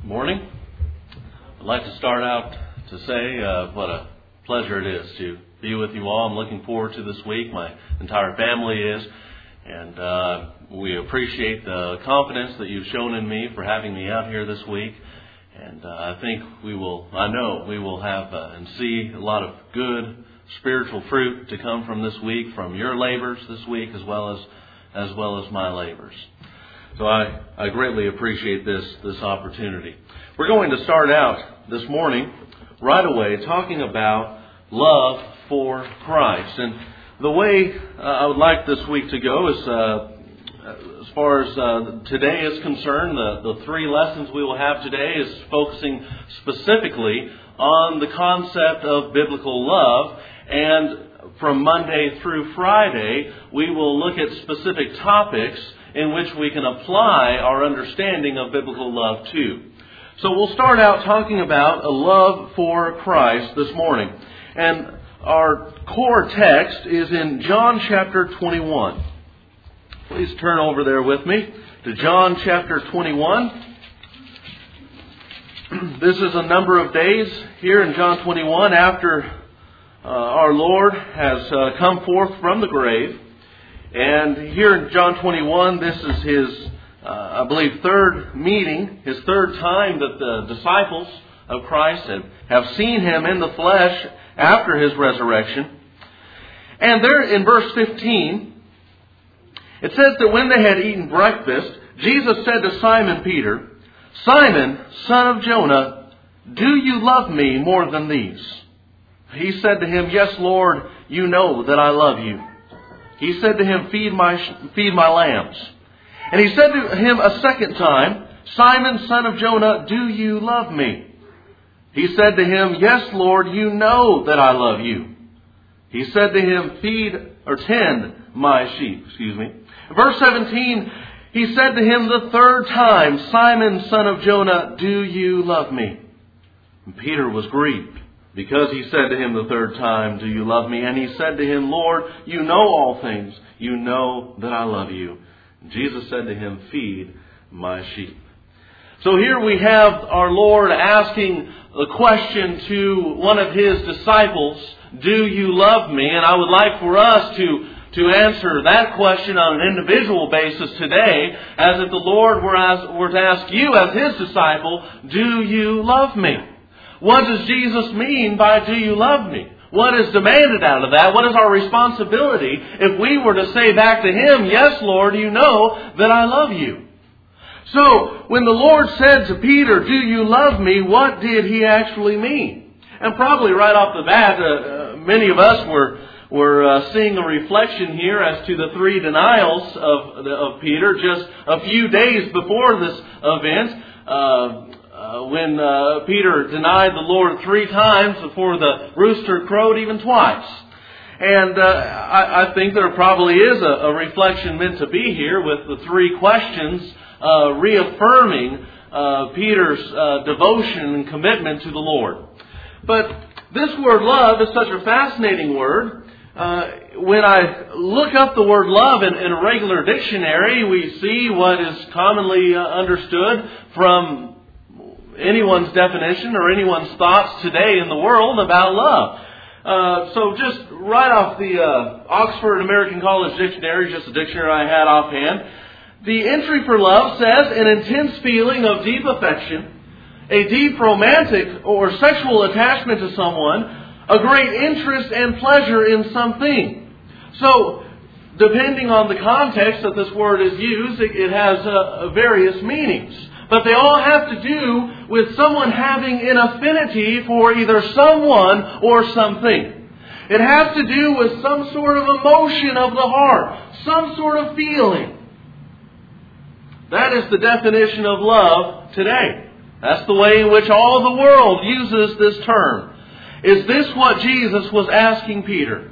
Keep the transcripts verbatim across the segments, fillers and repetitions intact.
Morning. I'd like to start out to say uh, what a pleasure it is to be with you all. I'm looking forward to this week. My entire family is. And uh, we appreciate the confidence that you've shown in me for having me out here this week. And uh, I think we will, I know we will have uh, and see a lot of good spiritual fruit to come from this week, from your labors this week as well as as well as my labors. So I, I greatly appreciate this this opportunity. We're going to start out this morning right away talking about love for Christ. And the way uh, I would like this week to go is, uh, as far as uh, today is concerned, the, the three lessons we will have today is focusing specifically on the concept of biblical love. And from Monday through Friday, we will look at specific topics in which we can apply our understanding of biblical love to. So we'll start out talking about a love for Christ this morning. And our core text is in John chapter twenty-one. Please turn over there with me to John chapter twenty-one. This is a number of days here in John twenty-one after uh, our Lord has uh, come forth from the grave. And here in John twenty-one, this is his, uh, I believe, third meeting, his third time that the disciples of Christ have, have seen him in the flesh after his resurrection. And there in verse fifteen, it says that when they had eaten breakfast, Jesus said to Simon Peter, "Simon, son of Jonah, do you love me more than these?" He said to him, "Yes, Lord, you know that I love you." He said to him, feed my, feed my lambs. And he said to him a second time, "Simon, son of Jonah, do you love me?" He said to him, "Yes, Lord, you know that I love you." He said to him, feed or tend my sheep. Excuse me. Verse seventeen, he said to him the third time, "Simon, son of Jonah, do you love me?" And Peter was grieved, because he said to him the third time, "Do you love me?" And he said to him, "Lord, you know all things. You know that I love you." And Jesus said to him, "Feed my sheep." So here we have our Lord asking the question to one of his disciples, "Do you love me?" And I would like for us to, to answer that question on an individual basis today, as if the Lord were, as, were to ask you as his disciple, "Do you love me?" What does Jesus mean by "do you love me"? What is demanded out of that? What is our responsibility if we were to say back to him, "Yes, Lord, you know that I love you"? So, when the Lord said to Peter, "Do you love me?" what did he actually mean? And probably right off the bat, uh, uh, many of us were were uh, seeing a reflection here as to the three denials of, of Peter just a few days before this event. Uh, Uh, when uh, Peter denied the Lord three times before the rooster crowed even twice. And uh, I, I think there probably is a, a reflection meant to be here with the three questions uh, reaffirming uh, Peter's uh, devotion and commitment to the Lord. But this word love is such a fascinating word. Uh, when I look up the word love in, in a regular dictionary, we see what is commonly uh, understood from anyone's definition or anyone's thoughts today in the world about love. Uh, so just right off the uh, Oxford American College Dictionary, just a dictionary I had offhand, the entry for love says an intense feeling of deep affection, a deep romantic or sexual attachment to someone, a great interest and pleasure in something. So, depending on the context that this word is used, it, it has uh, various meanings. But they all have to do with someone having an affinity for either someone or something. It has to do with some sort of emotion of the heart, some sort of feeling. That is the definition of love today. That's the way in which all the world uses this term. Is this what Jesus was asking Peter?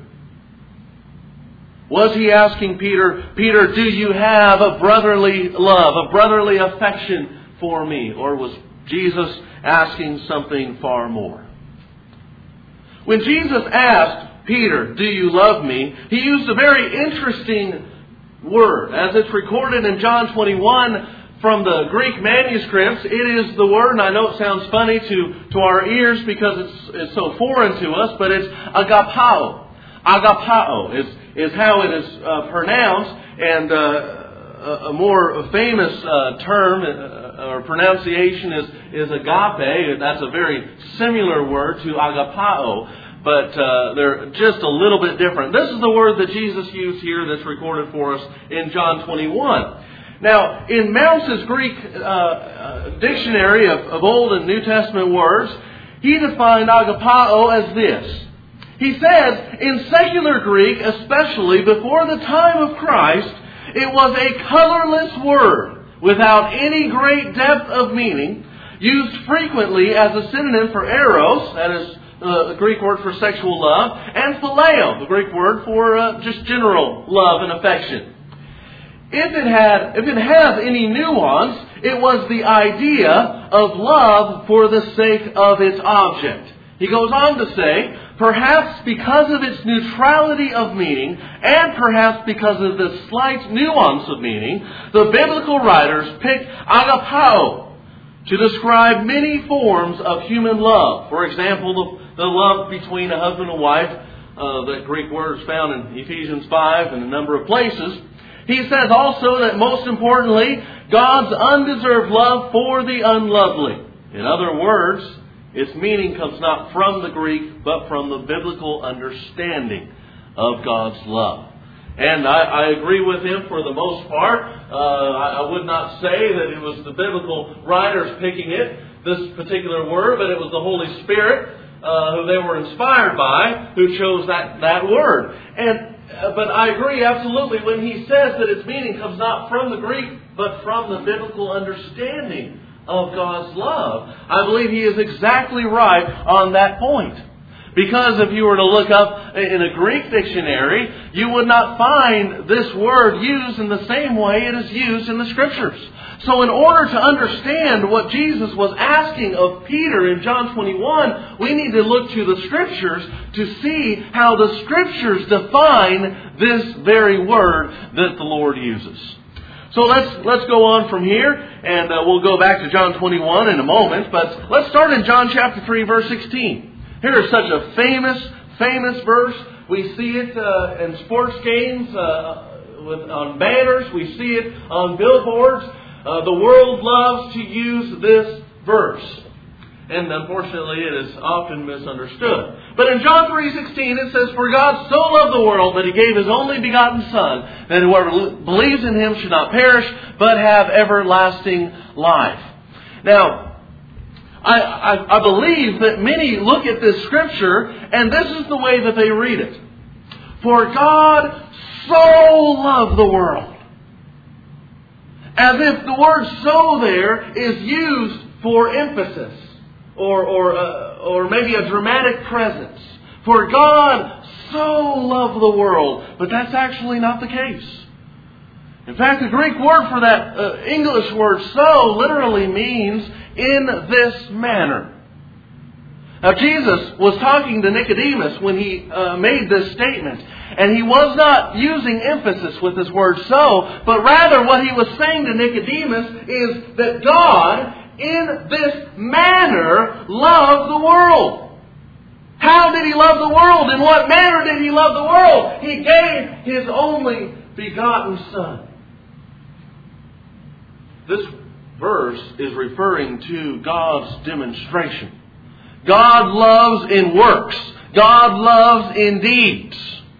Was he asking Peter, "Peter, do you have a brotherly love, a brotherly affection for me?" Or was Jesus asking something far more? When Jesus asked Peter, "Do you love me?" he used a very interesting word. As it's recorded in John twenty-one, from the Greek manuscripts, it is the word, and I know it sounds funny to, to our ears because it's, it's so foreign to us, but it's agapao. Agapao is, is how it is uh, pronounced, and uh, a, a more famous uh, term uh, or pronunciation is, is agape. That's a very similar word to agapao. But uh, they're just a little bit different. This is the word that Jesus used here that's recorded for us in John twenty-one. Now, in Mounce's Greek uh, uh, dictionary of, of Old and New Testament words, he defined agapao as this. He says, in secular Greek, especially before the time of Christ, it was a colorless word without any great depth of meaning, used frequently as a synonym for eros, that is, Uh, the Greek word for sexual love, and phileo, the Greek word for uh, just general love and affection. If it had, if it has any nuance, it was the idea of love for the sake of its object. He goes on to say, perhaps because of its neutrality of meaning, and perhaps because of the slight nuance of meaning, the biblical writers picked agapao to describe many forms of human love. For example, the, the love between a husband and wife. Uh, that Greek word is found in Ephesians five and a number of places. He says also that most importantly, God's undeserved love for the unlovely. In other words, its meaning comes not from the Greek, but from the biblical understanding of God's love. And I, I agree with him for the most part. Uh, I, I would not say that it was the biblical writers picking it, this particular word, but it was the Holy Spirit uh, who they were inspired by, who chose that, that word. And uh, but I agree absolutely when he says that its meaning comes not from the Greek, but from the biblical understanding of God's love. I believe he is exactly right on that point. Because if you were to look up in a Greek dictionary, you would not find this word used in the same way it is used in the Scriptures. So in order to understand what Jesus was asking of Peter in John twenty-one, we need to look to the Scriptures to see how the Scriptures define this very word that the Lord uses. So let's let's go on from here, and uh, we'll go back to John twenty-one in a moment. But let's start in John chapter three, verse sixteen. Here is such a famous, famous verse. We see it uh, in sports games, uh, with, on banners. We see it on billboards. Uh, the world loves to use this verse. And unfortunately, it is often misunderstood. But in John three sixteen, it says, "For God so loved the world that He gave His only begotten Son, that whoever believes in Him should not perish, but have everlasting life." Now, I, I, I believe that many look at this scripture, and this is the way that they read it. For God so loved the world. As if the word "so" there is used for emphasis, or or uh, or maybe a dramatic presence. For God so loved the world, but that's actually not the case. In fact, the Greek word for that uh, English word "so" literally means "in this manner." Now, Jesus was talking to Nicodemus when He uh, made this statement. And He was not using emphasis with this word "so," but rather what He was saying to Nicodemus is that God, in this manner, loved the world. How did He love the world? In what manner did He love the world? He gave His only begotten Son. This verse is referring to God's demonstration. God loves in works. God loves in deeds.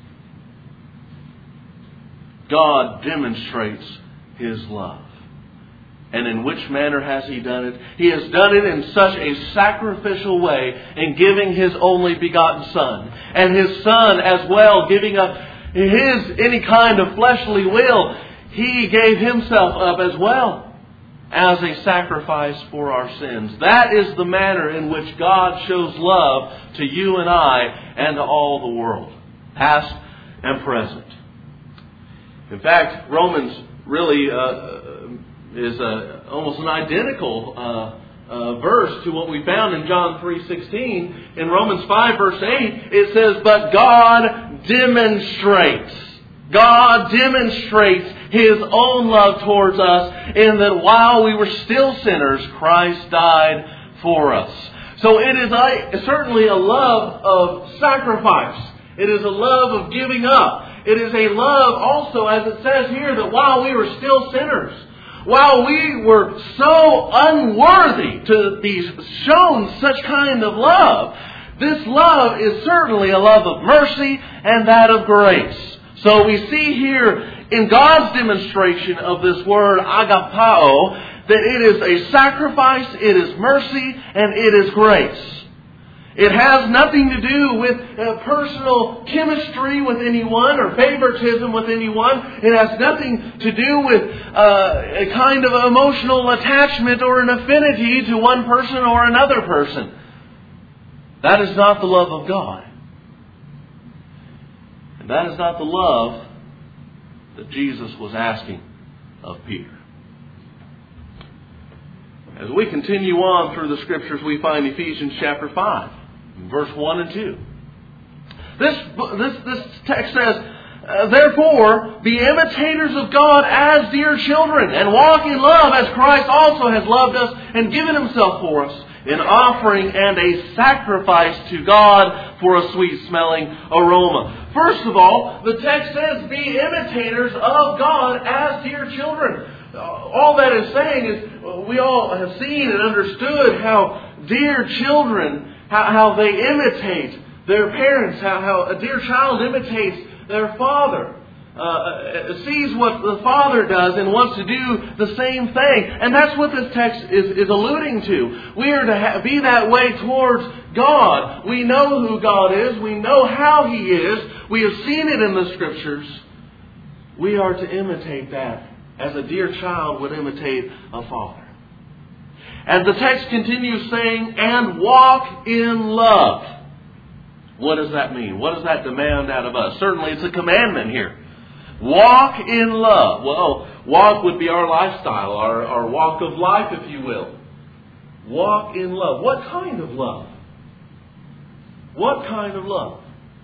God demonstrates His love. And in which manner has He done it? He has done it in such a sacrificial way in giving His only begotten Son. And His Son as well, giving up His any kind of fleshly will. He gave Himself up as well as a sacrifice for our sins. That is the manner in which God shows love to you and I and to all the world, past and present. In fact, Romans really uh, is a, almost an identical uh, uh, verse to what we found in John three sixteen. In Romans five verse eight, it says, "But God demonstrates, God demonstrates His own love towards us, in that while we were still sinners, Christ died for us. So it is a, certainly a love of sacrifice. It is a love of giving up. It is a love also, as it says here, that while we were still sinners, while we were so unworthy to be shown such kind of love, this love is certainly a love of mercy and that of grace. So we see here in God's demonstration of this word agapao that it is a sacrifice, it is mercy, and it is grace. It has nothing to do with uh, personal chemistry with anyone or favoritism with anyone. It has nothing to do with uh, a kind of emotional attachment or an affinity to one person or another person. That is not the love of God. And that is not the love that Jesus was asking of Peter. As we continue on through the Scriptures, we find Ephesians chapter five. Verse one and two. This, this, this text says, uh, Therefore, be imitators of God as dear children, and walk in love as Christ also has loved us and given Himself for us, an offering and a sacrifice to God for a sweet-smelling aroma. First of all, the text says, be imitators of God as dear children. All that is saying is, we all have seen and understood how dear children, How, how they imitate their parents, how, how a dear child imitates their father, uh, sees what the father does and wants to do the same thing. And that's what this text is, is alluding to. We are to ha- be that way towards God. We know who God is. We know how He is. We have seen it in the Scriptures. We are to imitate that as a dear child would imitate a father. And the text continues saying, and walk in love. What does that mean? What does that demand out of us? Certainly it's a commandment here. Walk in love. Well, walk would be our lifestyle, our, our walk of life, if you will. Walk in love. What kind of love? What kind of love?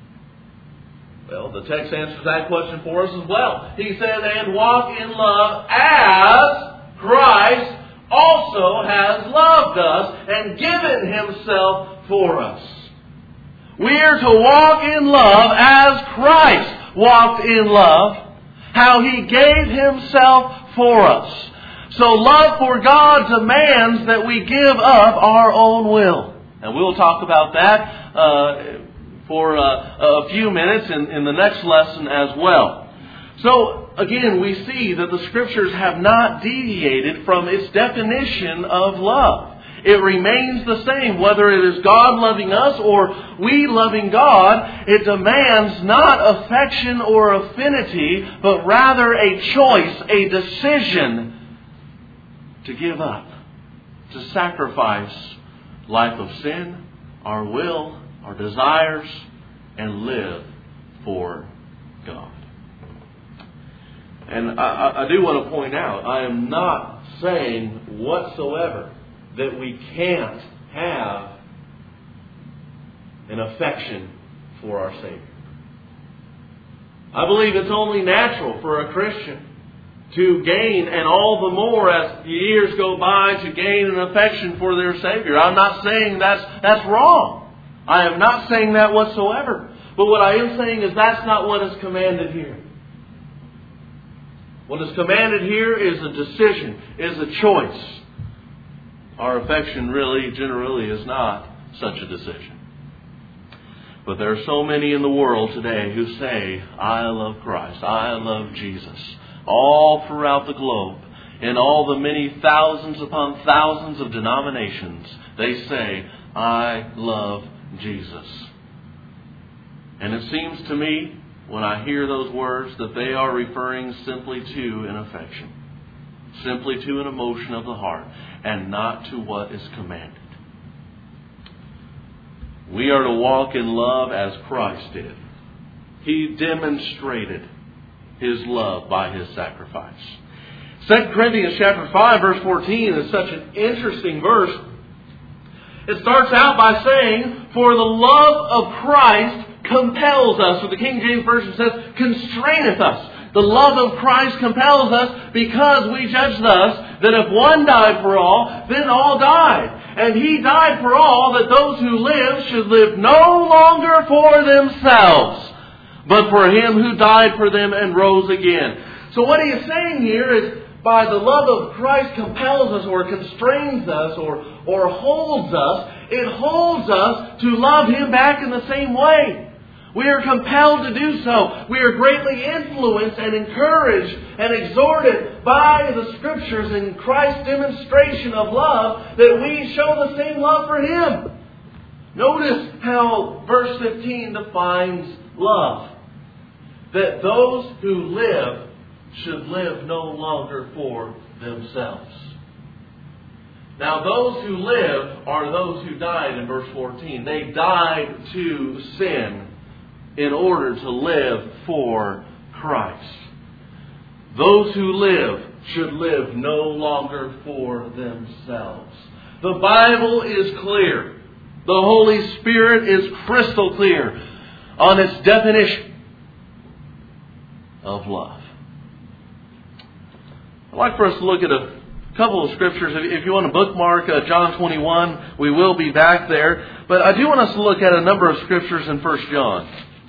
Well, the text answers that question for us as well. He says, and walk in love as Christ also has loved us and given Himself for us. We are to walk in love as Christ walked in love, how He gave Himself for us. So love for God demands that we give up our own will. And we'll talk about that uh, for uh, a few minutes in, in the next lesson as well. So, again, we see that the Scriptures have not deviated from its definition of love. It remains the same, whether it is God loving us or we loving God. It demands not affection or affinity, but rather a choice, a decision to give up, to sacrifice life of sin, our will, our desires, and live for God. And I, I do want to point out, I am not saying whatsoever that we can't have an affection for our Savior. I believe it's only natural for a Christian to gain, and all the more as the years go by, to gain an affection for their Savior. I'm not saying that's, that's wrong. I am not saying that whatsoever. But what I am saying is that's not what is commanded here. What is commanded here is a decision, is a choice. Our affection really, generally, is not such a decision. But there are so many in the world today who say, I love Christ, I love Jesus. All throughout the globe, in all the many thousands upon thousands of denominations, they say, I love Jesus. And it seems to me, when I hear those words, that they are referring simply to an affection, simply to an emotion of the heart, and not to what is commanded. We are to walk in love as Christ did. He demonstrated His love by His sacrifice. Second Corinthians chapter five, verse fourteen is such an interesting verse. It starts out by saying, for the love of Christ compels us, or the King James Version says, constraineth us. The love of Christ compels us because we judge thus that if one died for all, then all died. And He died for all, that those who live should live no longer for themselves, but for Him who died for them and rose again. So what He is saying here is, by the love of Christ compels us or constrains us or, or holds us, it holds us to love Him back in the same way. We are compelled to do so. We are greatly influenced and encouraged and exhorted by the Scriptures and Christ's demonstration of love that we show the same love for Him. Notice how verse fifteen defines love. That those who live should live no longer for themselves. Now those who live are those who died in verse fourteen. They died to sin in order to live for Christ. Those who live should live no longer for themselves. The Bible is clear. The Holy Spirit is crystal clear on its definition of love. I'd like for us to look at a couple of scriptures. If you want to bookmark uh, John twenty-one, we will be back there. But I do want us to look at a number of scriptures in First John.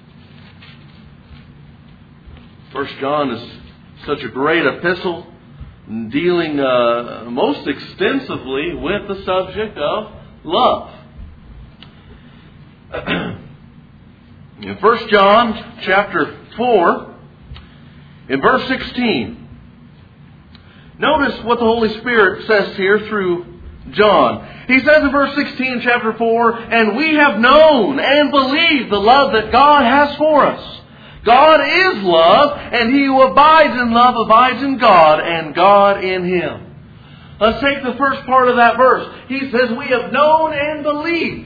First John is such a great epistle, dealing uh, most extensively with the subject of love. In First John chapter four, in verse sixteen, notice what the Holy Spirit says here through John. He says in verse sixteen, chapter four, "And we have known and believed the love that God has for us. God is love, and he who abides in love abides in God, and God in him." Let's take the first part of that verse. He says, we have known and believed.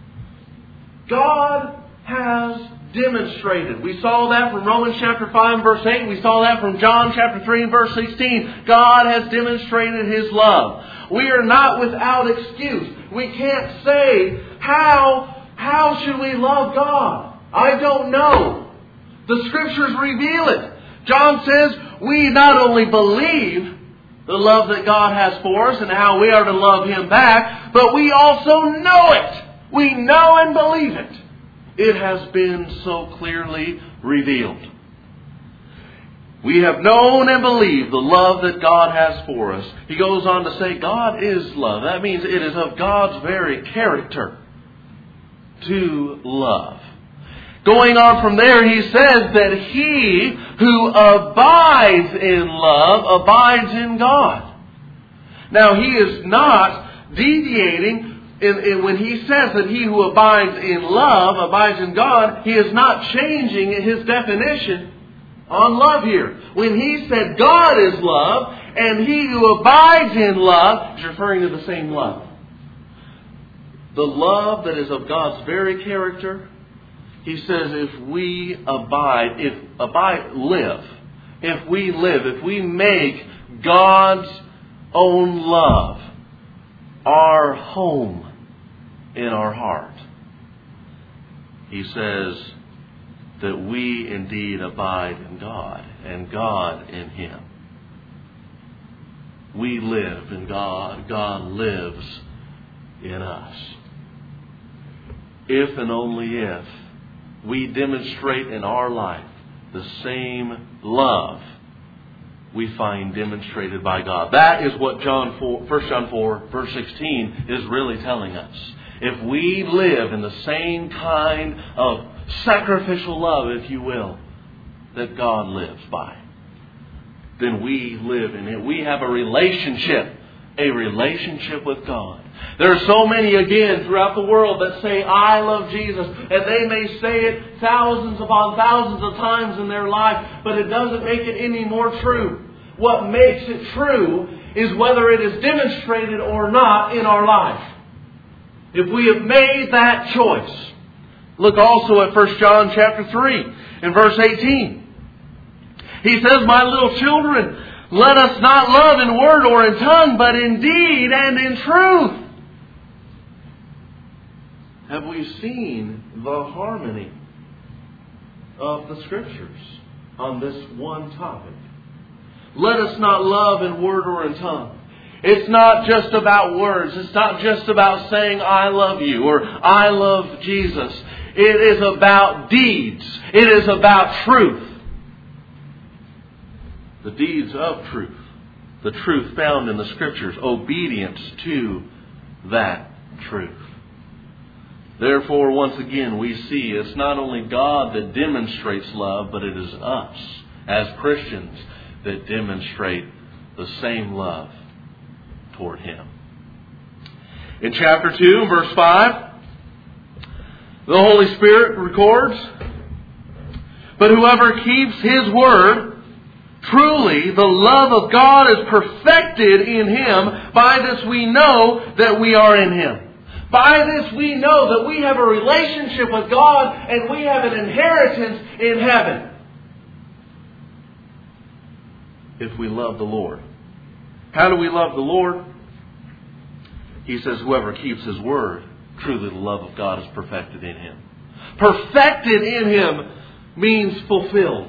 God has demonstrated. We saw that from Romans chapter five, verse eight. We saw that from John chapter three, and verse sixteen. God has demonstrated His love. We are not without excuse. We can't say, how, how should we love God? I don't know. The Scriptures reveal it. John says we not only believe the love that God has for us and how we are to love Him back, but we also know it. We know and believe it. It has been so clearly revealed. We have known and believed the love that God has for us. He goes on to say God is love. That means it is of God's very character to love. Going on from there, he says that he who abides in love abides in God. Now, he is not deviating in, in, when he says that he who abides in love abides in God. He is not changing his definition on love here. When he said God is love and he who abides in love, he's referring to the same love. The love that is of God's very character. He says if we abide, if abide, live, if we live, if we make God's own love our home in our heart, he says that we indeed abide in God and God in Him. We live in God. God lives in us. If and only if we demonstrate in our life the same love we find demonstrated by God. That is what John four, First John four, verse sixteen is really telling us. If we live in the same kind of sacrificial love, if you will, that God lives by, then we live in it. We have a relationship, a relationship with God. There are so many, again, throughout the world that say, I love Jesus. And they may say it thousands upon thousands of times in their life, but it doesn't make it any more true. What makes it true is whether it is demonstrated or not in our life. If we have made that choice. Look also at First John chapter three and verse eighteen. He says, my little children, let us not love in word or in tongue, but in deed and in truth. Have we seen the harmony of the Scriptures? on this one topic. Let us not love in word or in tongue. It's not just about words. It's not just about saying, I love you or I love Jesus. It is about deeds. It is about truth. The deeds of truth. The truth found in the Scriptures. Obedience to that truth. Therefore, once again, we see it's not only God that demonstrates love, but it is us as Christians that demonstrate the same love toward Him. In chapter two, verse five, the Holy Spirit records, but whoever keeps His word, truly the love of God is perfected in him. By this we know that we are in Him. By this we know that we have a relationship with God and we have an inheritance in heaven. If we love the Lord. How do we love the Lord? He says, whoever keeps His word, truly the love of God is perfected in him. Perfected in Him means fulfilled.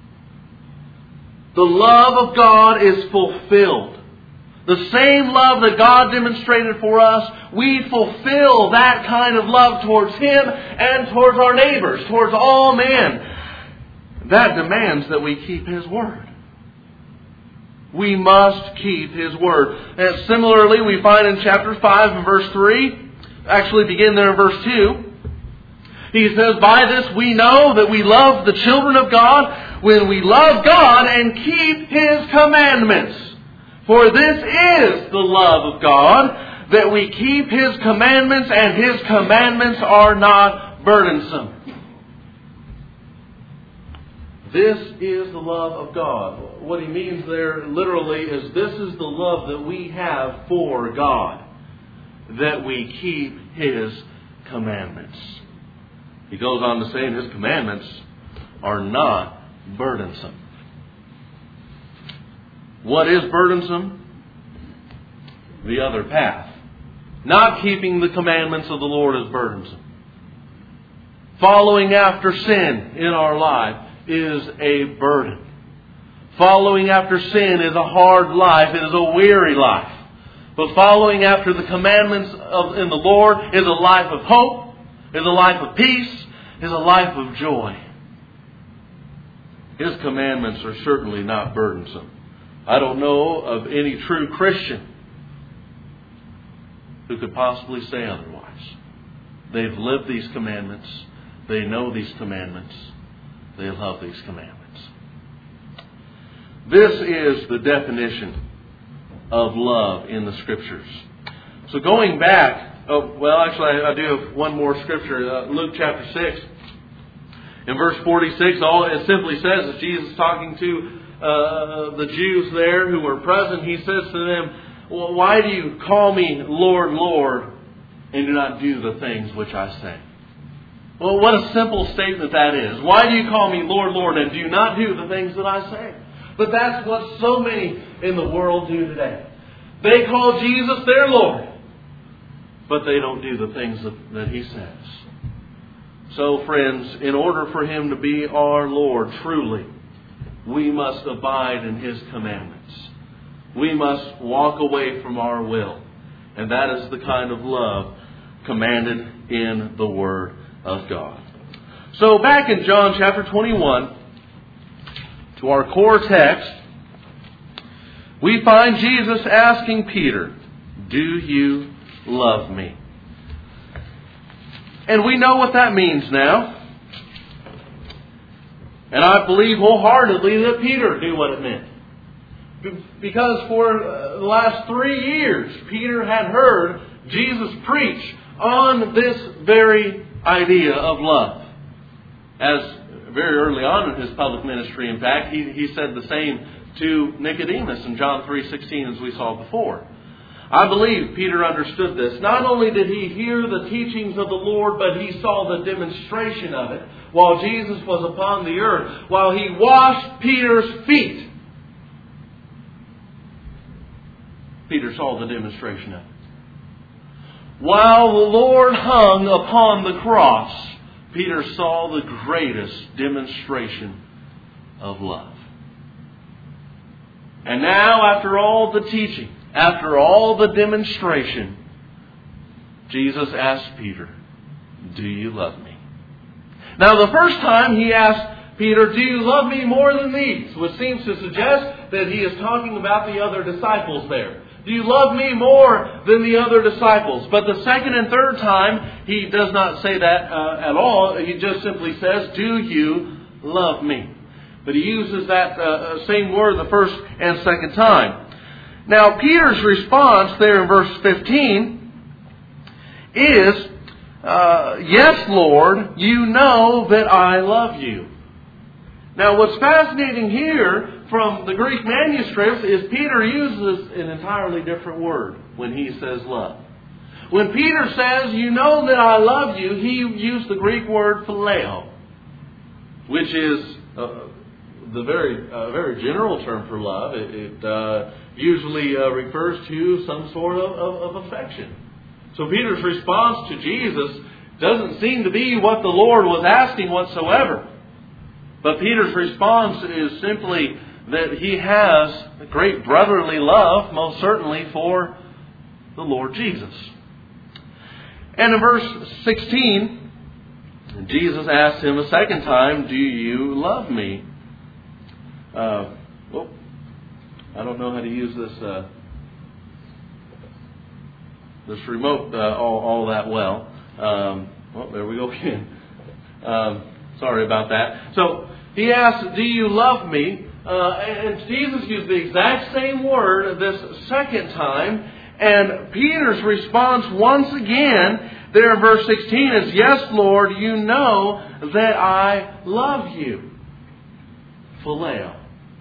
The love of God is fulfilled. The same love that God demonstrated for us, we fulfill that kind of love towards Him and towards our neighbors, towards all men. That demands that we keep His word. We must keep His word. And similarly, we find in chapter five and verse three, actually begin there in verse two, he says, by this we know that we love the children of God when we love God and keep His commandments. For this is the love of God, that we keep His commandments, and His commandments are not burdensome. This is the love of God. What he means there literally is this is the love that we have for God, that we keep His commandments. He goes on to say, and His commandments are not burdensome. What is burdensome? The other path. Not keeping the commandments of the Lord is burdensome. Following after sin in our life is a burden. Following after sin is a hard life. It is a weary life. But following after the commandments of in the Lord is a life of hope, is a life of peace, is a life of joy. His commandments are certainly not burdensome. I don't know of any true Christian who could possibly say otherwise. They've lived these commandments. They know these commandments. They love these commandments. This is the definition of love in the Scriptures. So going back, oh, well, actually, I, I do have one more scripture, uh, Luke chapter six. In verse forty-six, all it simply says is Jesus talking to uh, the Jews there who were present. He says to them, well, why do you call me Lord, Lord, and do not do the things which I say? Well, what a simple statement that is. Why do you call me Lord, Lord, and do not do the things that I say? But that's what so many in the world do today. They call Jesus their Lord, but they don't do the things that, that He says. So, friends, in order for Him to be our Lord truly, we must abide in His commandments. We must walk away from our will. And that is the kind of love commanded in the Word of God. So back in John chapter twenty-one, to our core text, we find Jesus asking Peter, do you love me? And we know what that means now. And I believe wholeheartedly that Peter knew what it meant. Because for the last three years, Peter had heard Jesus preach on this very idea of love. As very early on in His public ministry, in fact, he, he said the same to Nicodemus in John three sixteen as we saw before. I believe Peter understood this. Not only did he hear the teachings of the Lord, but he saw the demonstration of it while Jesus was upon the earth, while He washed Peter's feet. Peter saw the demonstration of it. While the Lord hung upon the cross, Peter saw the greatest demonstration of love. And now, after all the teaching, after all the demonstration, Jesus asked Peter, do you love me? Now, the first time he asked Peter, do you love me more than these? Which seems to suggest that he is talking about the other disciples there. Do you love me more than the other disciples? But the second and third time, he does not say that uh, at all. He just simply says, do you love me? But he uses that uh, same word the first and second time. Now, Peter's response there in verse fifteen is, uh, yes, Lord, you know that I love you. Now, what's fascinating here from the Greek manuscripts is Peter uses an entirely different word when he says love. When Peter says, you know that I love you, he used the Greek word phileo, which is uh, the very uh, very general term for love. It, it uh, usually uh, refers to some sort of, of, of affection. So Peter's response to Jesus doesn't seem to be what the Lord was asking whatsoever. But Peter's response is simply that he has a great brotherly love, most certainly, for the Lord Jesus. And in verse sixteen, Jesus asked him a second time, do you love me? Uh, well, I don't know how to use this uh, this remote uh, all, all that well. Um, well, there we go again. Um, sorry about that. So he asked, do you love me? Uh, and Jesus used the exact same word this second time. And Peter's response once again there in verse sixteen is, yes, Lord, you know that I love you. Phileo.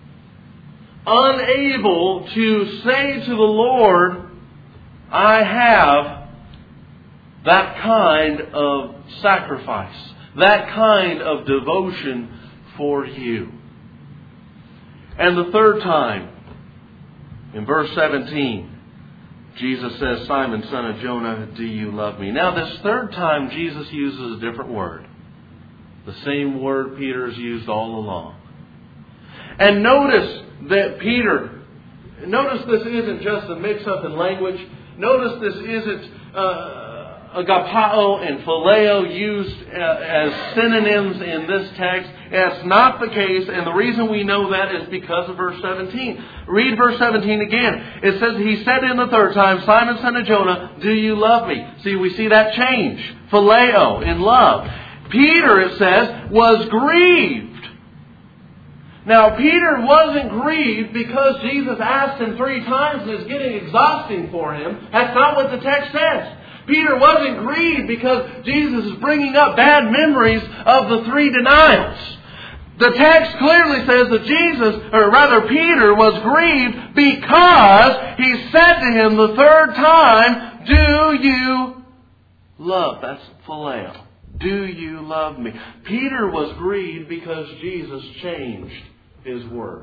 Unable to say to the Lord, I have that kind of sacrifice, that kind of devotion for you. And the third time, in verse seventeen, Jesus says, Simon, son of Jonah, do you love me? Now, this third time, Jesus uses a different word. The same word Peter has used all along. And notice that Peter, notice this isn't just a mix-up in language. Notice this isn't uh, agapao and phileo used uh, as synonyms in this text. That's not the case, and the reason we know that is because of verse seventeen. Read verse seventeen again. It says, he said in the third time, Simon, son of Jonah, do you love me? See, we see that change. Phileo, in love. Peter, it says, was grieved. Now, Peter wasn't grieved because Jesus asked him three times and it's getting exhausting for him. That's not what the text says. Peter wasn't grieved because Jesus is bringing up bad memories of the three denials. The text clearly says that Jesus, or rather Peter, was grieved because he said to him the third time, do you love? That's phileo. Do you love me? Peter was grieved because Jesus changed his word.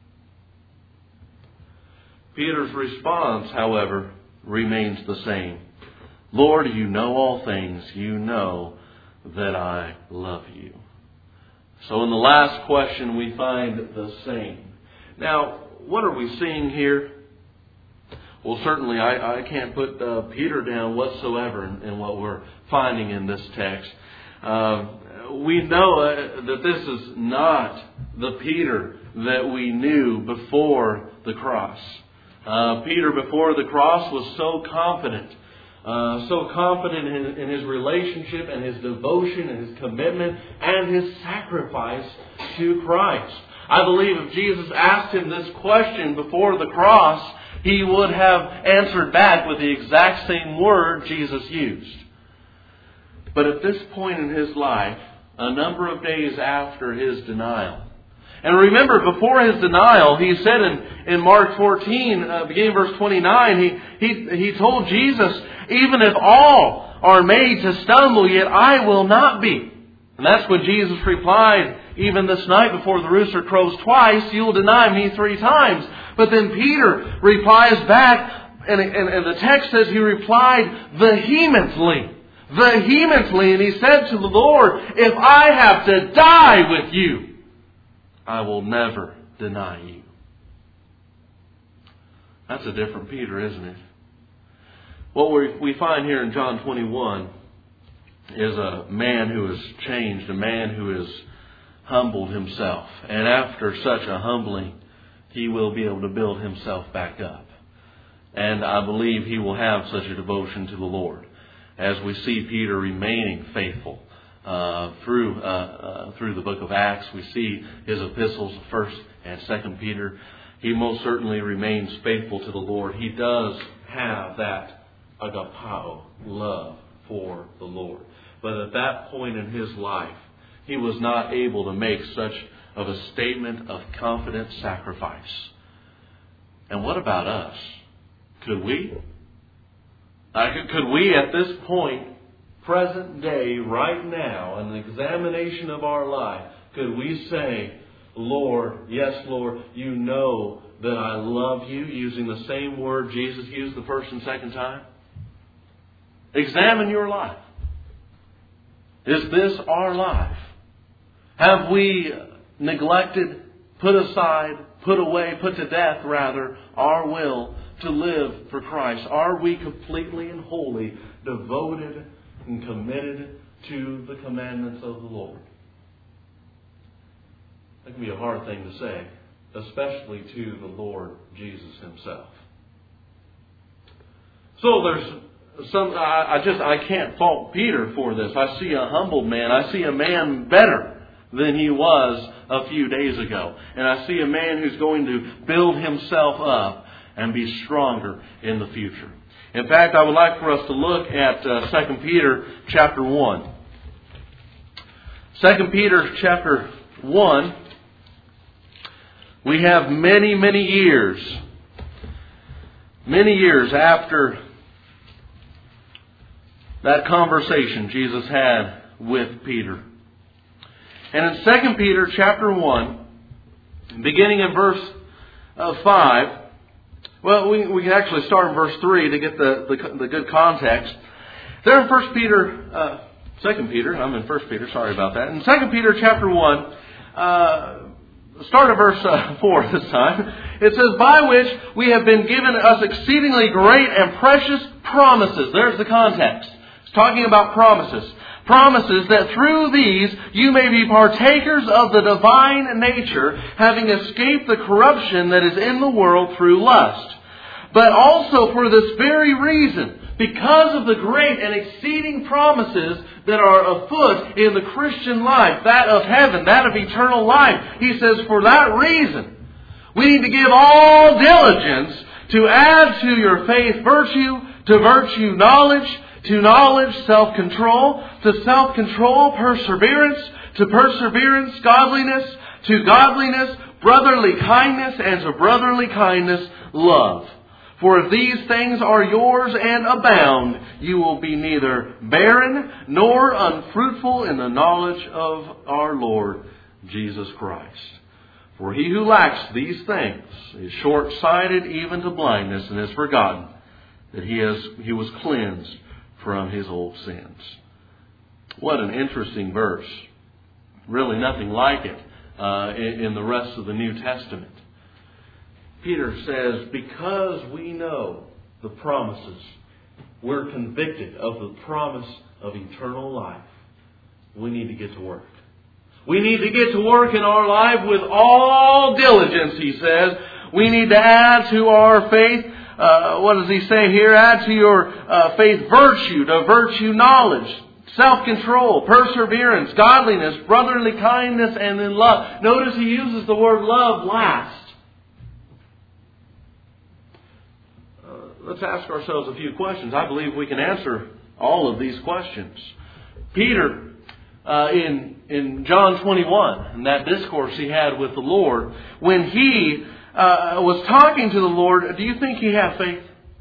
Peter's response, however, remains the same. Lord, you know all things. You know that I love you. So in the last question, we find the same. Now, what are we seeing here? Well, certainly I, I can't put uh, Peter down whatsoever in, in what we're finding in this text. Uh, we know uh, that this is not the Peter that we knew before the cross. Uh, Peter before the cross was so confident. Uh, so confident in, in his relationship and his devotion and his commitment and his sacrifice to Christ. I believe if Jesus asked him this question before the cross, he would have answered back with the exact same word Jesus used. But at this point in his life, a number of days after his denial, and remember, before his denial, he said in, in Mark fourteen, uh, beginning verse twenty-nine, he, he, he told Jesus, even if all are made to stumble, yet I will not be. And that's when Jesus replied, even this night before the rooster crows twice, you'll deny me three times. But then Peter replies back, and, and, and the text says he replied vehemently. Vehemently, and he said to the Lord, if I have to die with you, I will never deny you. That's a different Peter, isn't it? What we we find here in John twenty-one is a man who has changed, a man who has humbled himself. And after such a humbling, he will be able to build himself back up. And I believe he will have such a devotion to the Lord. As we see Peter remaining faithful uh, through uh, uh, through the book of Acts, we see his epistles, First and Second Peter. He most certainly remains faithful to the Lord. He does have that agapao, love for the Lord. But at that point in his life, he was not able to make such of a statement of confident sacrifice. And what about us? Could we? Uh, could we at this point, present day, right now, in the examination of our life, could we say, Lord, yes, Lord, you know that I love you, using the same word Jesus used the first and second time? Examine your life. Is this our life? Have we neglected, put aside, put away, put to death, rather, our will to live for Christ? Are we completely and wholly devoted and committed to the commandments of the Lord? That can be a hard thing to say, especially to the Lord Jesus Himself. So there's some, I, I just, I can't fault Peter for this. I see a humbled man. I see a man better than he was a few days ago. And I see a man who's going to build himself up and be stronger in the future. In fact, I would like for us to look at uh, Second Peter chapter one. Second Peter chapter one. We have many, many years, many years after that conversation Jesus had with Peter. And in Second Peter chapter one, beginning in verse uh, five, well, we, we can actually start in verse three to get the, the, the good context. There in First Peter, uh, Second Peter, I'm in First Peter, sorry about that. In Second Peter chapter one, uh, start at verse uh, four this time. It says, by which we have been given us exceedingly great and precious promises. There's the context. It's talking about promises. Promises that through these you may be partakers of the divine nature, having escaped the corruption that is in the world through lust. But also for this very reason, because of the great and exceeding promises that are afoot in the Christian life, that of heaven, that of eternal life, he says, for that reason, we need to give all diligence to add to your faith virtue, to virtue knowledge, to knowledge self-control, to self-control perseverance, to perseverance godliness, to godliness brotherly kindness, and to brotherly kindness love. For if these things are yours and abound, you will be neither barren nor unfruitful in the knowledge of our Lord Jesus Christ. For he who lacks these things is short-sighted even to blindness, and has forgotten that he has he was cleansed from his old sins. What an interesting verse. Really nothing like it uh, in, in the rest of the New Testament. Peter says, because we know the promises, we're convicted of the promise of eternal life, we need to get to work. We need to get to work in our life with all diligence, he says. We need to add to our faith, uh, what does he say here? Add to your uh, faith virtue, to virtue knowledge, self-control, perseverance, godliness, brotherly kindness, and then love. Notice he uses the word love last. Let's ask ourselves a few questions. I believe we can answer all of these questions. Peter, uh, in in John twenty-one, in that discourse he had with the Lord, when he uh, was talking to the Lord, do you think he had faith?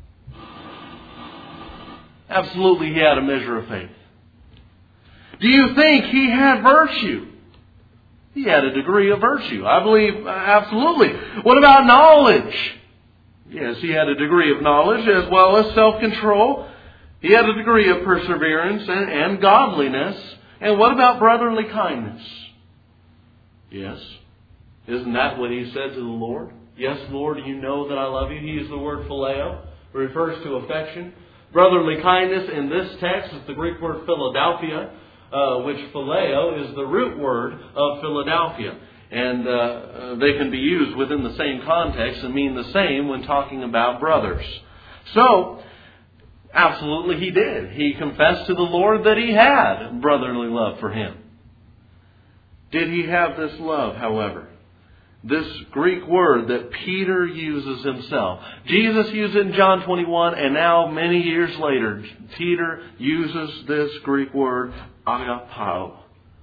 Absolutely, he had a measure of faith. Do you think he had virtue? He had a degree of virtue. I believe, uh, absolutely. What about knowledge? Yes, he had a degree of knowledge as well as self-control. He had a degree of perseverance and, and godliness. And what about brotherly kindness? Yes, Isn't that what he said to the Lord? Yes, Lord, you know that I love you. He used the word phileo. It refers to affection. Brotherly kindness in this text is the Greek word Philadelphia, uh, which phileo is the root word of Philadelphia. And uh, they can be used within the same context and mean the same when talking about brothers. So, absolutely he did. He confessed to the Lord that he had brotherly love for him. Did he have this love, however? This Greek word that Peter uses himself. Jesus used it in John twenty-one, and now many years later, Peter uses this Greek word, agapao.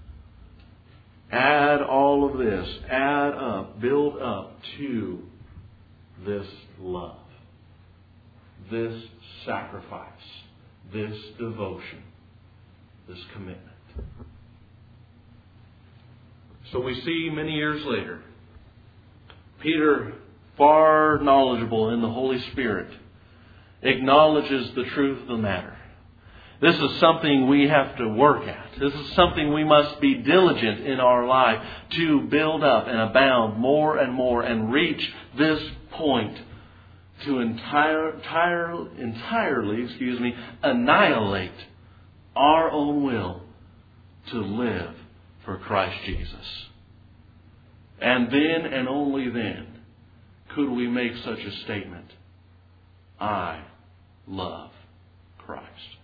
Add all of this, add up, build up to this love, this sacrifice, this devotion, this commitment. So we see many years later, Peter, far knowledgeable in the Holy Spirit, acknowledges the truth of the matter. This is something we have to work at. This is something we must be diligent in our life to build up and abound more and more and reach this point to entire, entire, entirely, excuse me, annihilate our own will to live for Christ Jesus. And then and only then could we make such a statement. I love Christ.